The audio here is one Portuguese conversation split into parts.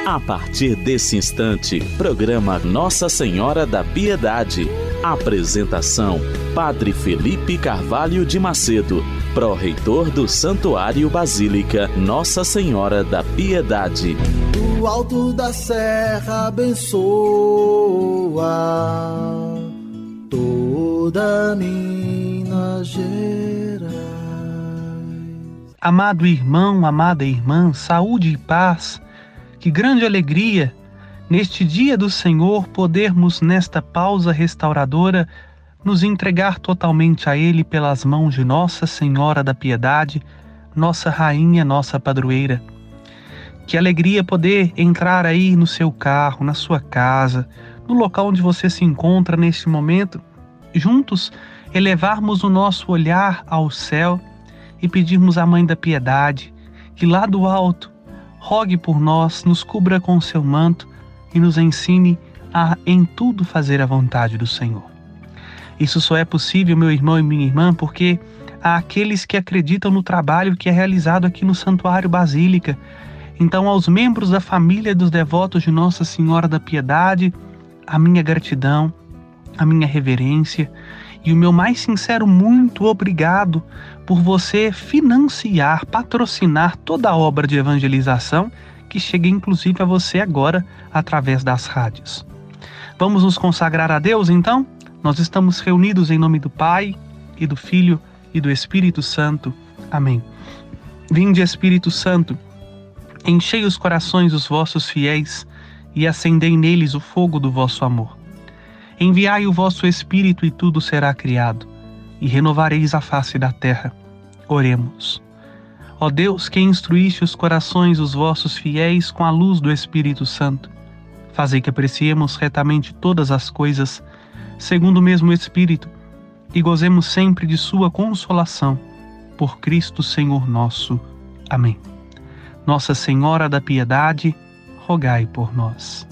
A partir desse instante, programa Nossa Senhora da Piedade. Apresentação: Padre Felipe Carvalho de Macedo, pró-reitor do Santuário Basílica Nossa Senhora da Piedade. Do alto da serra abençoa toda Minas Gerais. Amado irmão, amada irmã, saúde e paz. Que grande alegria, neste dia do Senhor, podermos, nesta pausa restauradora, nos entregar totalmente a Ele pelas mãos de Nossa Senhora da Piedade, nossa Rainha, nossa Padroeira. Que alegria poder entrar aí no seu carro, na sua casa, no local onde você se encontra neste momento, juntos elevarmos o nosso olhar ao céu e pedirmos à Mãe da Piedade que lá do alto rogue por nós, nos cubra com o seu manto e nos ensine a em tudo fazer a vontade do Senhor. Isso só é possível, meu irmão e minha irmã, porque há aqueles que acreditam no trabalho que é realizado aqui no Santuário Basílica. Então, aos membros da família dos devotos de Nossa Senhora da Piedade, a minha gratidão, a minha reverência e o meu mais sincero muito obrigado por você financiar, patrocinar toda a obra de evangelização que chega inclusive a você agora através das rádios. Vamos nos consagrar a Deus então? Nós estamos reunidos em nome do Pai e do Filho e do Espírito Santo. Amém. Vinde, Espírito Santo, enchei os corações dos vossos fiéis e acendei neles o fogo do vosso amor. Enviai o vosso Espírito e tudo será criado, e renovareis a face da terra. Oremos. Ó Deus, que instruíste os corações dos vossos fiéis com a luz do Espírito Santo, fazei que apreciemos retamente todas as coisas, segundo o mesmo Espírito, e gozemos sempre de sua consolação. Por Cristo Senhor nosso. Amém. Nossa Senhora da Piedade, rogai por nós.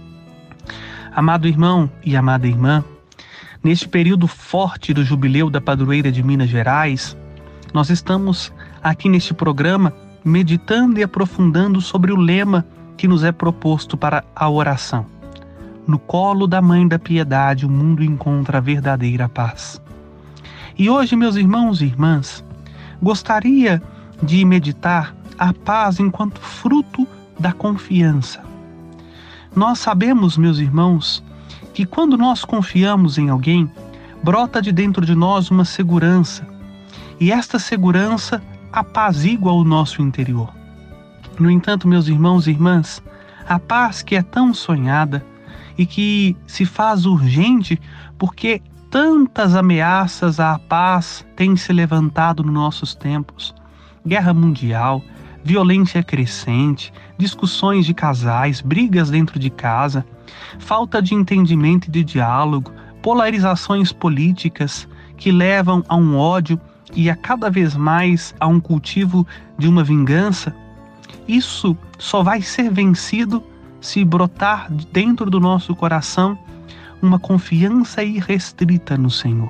Amado irmão e amada irmã, neste período forte do jubileu da padroeira de Minas Gerais, nós estamos aqui neste programa meditando e aprofundando sobre o lema que nos é proposto para a oração. No colo da Mãe da Piedade o mundo encontra a verdadeira paz. E hoje, meus irmãos e irmãs, gostaria de meditar a paz enquanto fruto da confiança. Nós sabemos, meus irmãos, que quando nós confiamos em alguém, brota de dentro de nós uma segurança, e esta segurança apazigua o nosso interior. No entanto, meus irmãos e irmãs, a paz que é tão sonhada e que se faz urgente porque tantas ameaças à paz têm se levantado nos nossos tempos. Guerra mundial, violência crescente, discussões de casais, brigas dentro de casa, falta de entendimento e de diálogo, polarizações políticas que levam a um ódio e a cada vez mais a um cultivo de uma vingança. Isso só vai ser vencido se brotar dentro do nosso coração uma confiança irrestrita no Senhor.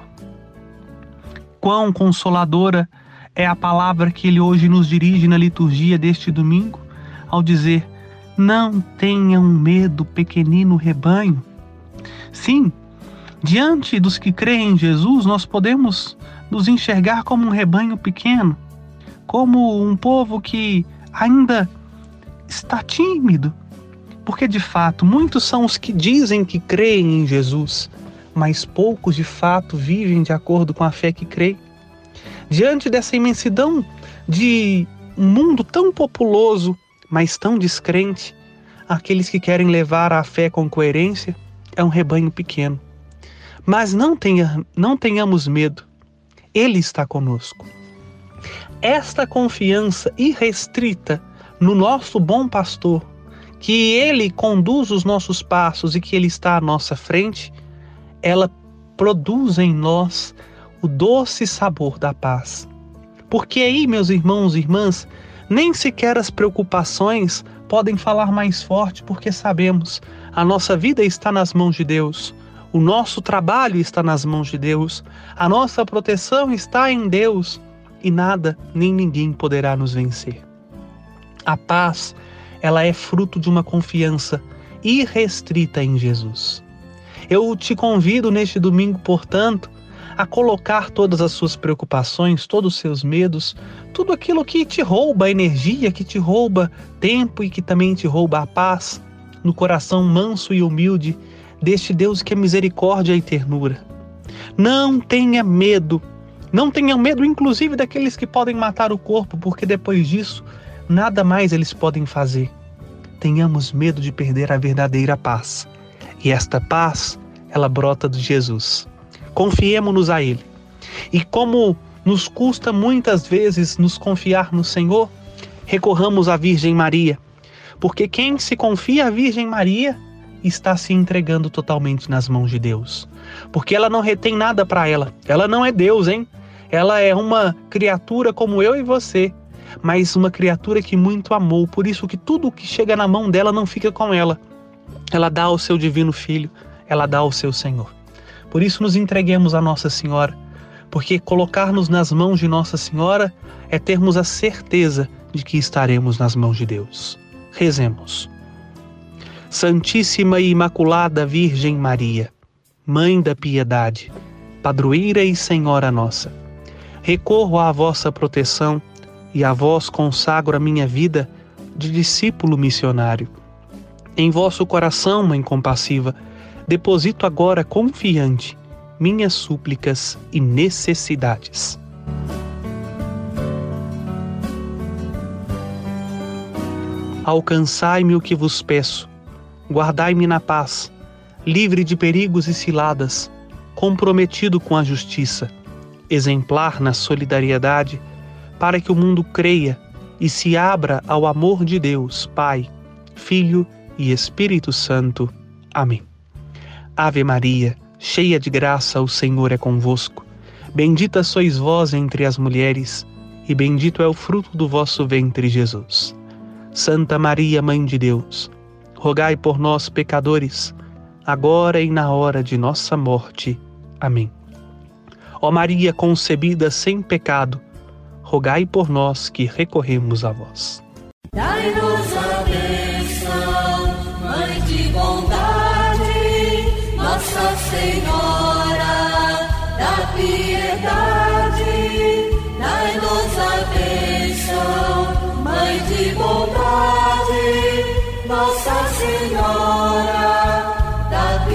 Quão consoladora é a palavra que Ele hoje nos dirige na liturgia deste domingo, ao dizer: não tenham medo, pequenino rebanho. Sim, diante dos que creem em Jesus, nós podemos nos enxergar como um rebanho pequeno, como um povo que ainda está tímido, porque de fato muitos são os que dizem que creem em Jesus, mas poucos de fato vivem de acordo com a fé que creem. Diante dessa imensidão de um mundo tão populoso, mas tão descrente, aqueles que querem levar a fé com coerência é um rebanho pequeno. Mas não tenhamos medo, Ele está conosco. Esta confiança irrestrita no nosso bom pastor, que Ele conduz os nossos passos e que Ele está à nossa frente, ela produz em nós o doce sabor da paz. Porque aí, meus irmãos e irmãs, nem sequer as preocupações podem falar mais forte, porque sabemos, a nossa vida está nas mãos de Deus, o nosso trabalho está nas mãos de Deus, a nossa proteção está em Deus, e nada nem ninguém poderá nos vencer. A paz ela é fruto de uma confiança irrestrita em Jesus. Eu te convido neste domingo, portanto, a colocar todas as suas preocupações, todos os seus medos, tudo aquilo que te rouba energia, que te rouba tempo e que também te rouba a paz, no coração manso e humilde deste Deus que é misericórdia e ternura. Não tenha medo inclusive daqueles que podem matar o corpo, porque depois disso, nada mais eles podem fazer. Tenhamos medo de perder a verdadeira paz. E esta paz, ela brota de Jesus. Confiemo-nos a Ele. E como nos custa muitas vezes nos confiar no Senhor, recorramos à Virgem Maria. Porque quem se confia à Virgem Maria está se entregando totalmente nas mãos de Deus. Porque ela não retém nada para ela. Ela não é Deus, hein? Ela é uma criatura como eu e você, mas uma criatura que muito amou. Por isso que tudo que chega na mão dela não fica com ela. Ela dá ao seu divino Filho, ela dá ao seu Senhor. Por isso nos entreguemos a Nossa Senhora, porque colocar-nos nas mãos de Nossa Senhora é termos a certeza de que estaremos nas mãos de Deus. Rezemos. Santíssima e Imaculada Virgem Maria, Mãe da Piedade, Padroeira e Senhora nossa, recorro à vossa proteção e a vós consagro a minha vida de discípulo missionário. Em vosso coração, Mãe compassiva, deposito agora confiante minhas súplicas e necessidades. Alcançai-me o que vos peço, guardai-me na paz, livre de perigos e ciladas, comprometido com a justiça, exemplar na solidariedade, para que o mundo creia e se abra ao amor de Deus, Pai, Filho e Espírito Santo. Amém. Ave Maria, cheia de graça, o Senhor é convosco. Bendita sois vós entre as mulheres, e bendito é o fruto do vosso ventre, Jesus. Santa Maria, Mãe de Deus, rogai por nós, pecadores, agora e na hora de nossa morte. Amém. Ó Maria concebida sem pecado, rogai por nós que recorremos a vós. Dai-nos a bênção, Mãe de bondade, Nossa Senhora da piedade. Dai-nos a bênção, Mãe de bondade, Nossa Senhora da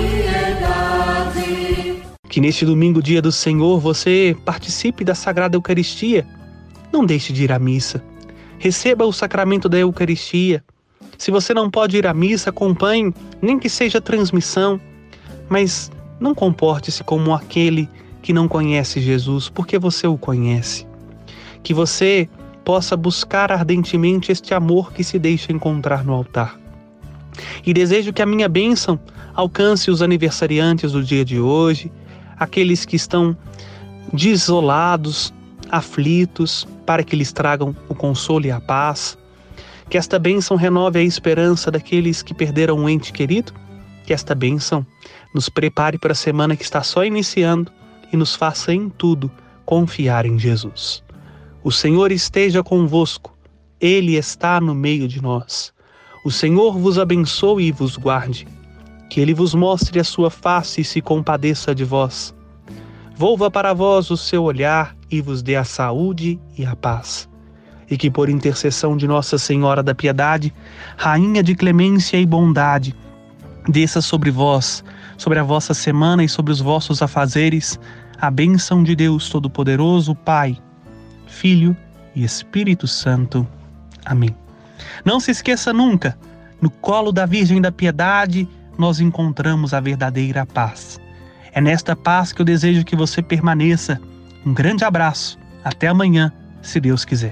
piedade. Que neste domingo, dia do Senhor, você participe da Sagrada Eucaristia. Não deixe de ir à missa. Receba o sacramento da Eucaristia. Se você não pode ir à missa, acompanhe, nem que seja transmissão. Mas não comporte-se como aquele que não conhece Jesus, porque você o conhece. Que você possa buscar ardentemente este amor que se deixa encontrar no altar. E desejo que a minha bênção alcance os aniversariantes do dia de hoje, aqueles que estão desolados, aflitos, para que lhes tragam o consolo e a paz. Que esta bênção renove a esperança daqueles que perderam um ente querido. Que esta bênção nos prepare para a semana que está só iniciando e nos faça em tudo confiar em Jesus. O Senhor esteja convosco, Ele está no meio de nós. O Senhor vos abençoe e vos guarde. Que Ele vos mostre a sua face e se compadeça de vós. Volva para vós o seu olhar e vos dê a saúde e a paz. E que por intercessão de Nossa Senhora da Piedade, Rainha de clemência e bondade, desça sobre vós, sobre a vossa semana e sobre os vossos afazeres, a bênção de Deus Todo-Poderoso, Pai, Filho e Espírito Santo. Amém. Não se esqueça nunca, no colo da Virgem da Piedade, nós encontramos a verdadeira paz. É nesta paz que eu desejo que você permaneça. Um grande abraço. Até amanhã, se Deus quiser.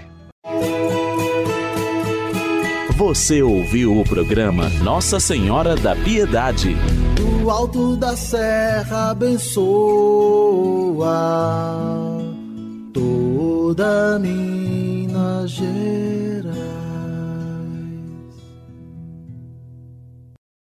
Você ouviu o programa Nossa Senhora da Piedade. Do alto da serra abençoa toda Minas Gerais.